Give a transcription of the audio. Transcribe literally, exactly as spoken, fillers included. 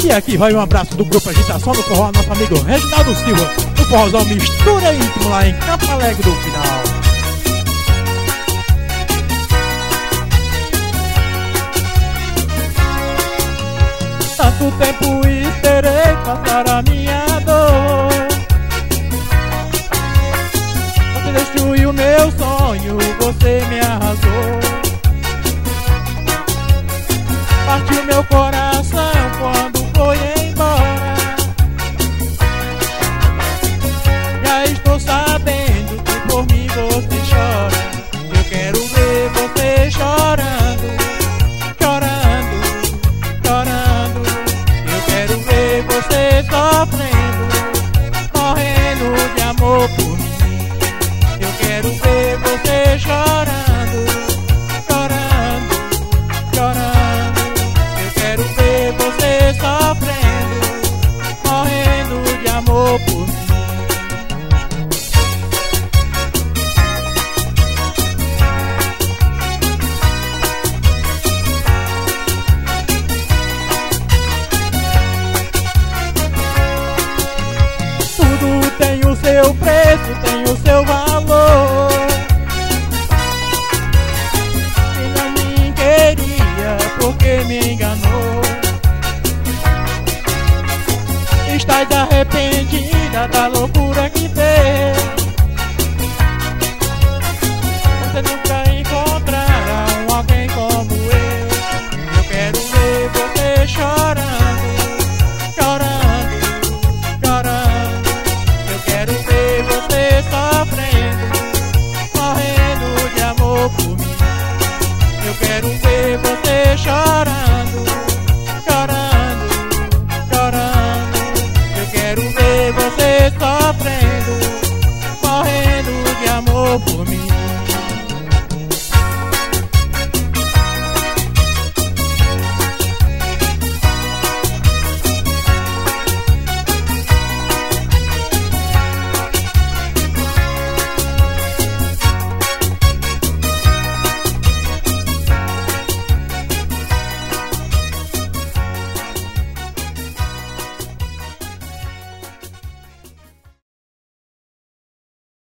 E aqui vai um abraço do grupo Agitação do Forró, nosso amigo Reginaldo Silva, do Forrozão Mistura Íntimo lá em Campo Alegre do Final. Tanto tempo esperei passar a minha dor, você destruiu meu sonho, você me arrasou, partiu meu coração quando foi embora. Já estou sabendo que por mim você chora, eu quero ver você chorando, chorando, chorando. Eu quero ver você sofrendo, morrendo de amor por mim. Eu quero ver você chorando, chorando, chorando. Eu quero ver você sofrendo, morrendo de amor por mim. Tudo tem o seu preço, tem o seu valor. E não me queria porque me enganou. Estás arrependida da loucura que fez. Você nunca encontrará um alguém como eu. Eu quero ver você chorando, chorando, chorando. Eu quero ver você sofrendo, morrendo de amor por mim. Eu quero ver você chorando, chorando, chorando. Eu quero ver você sofrendo, morrendo de amor por mim.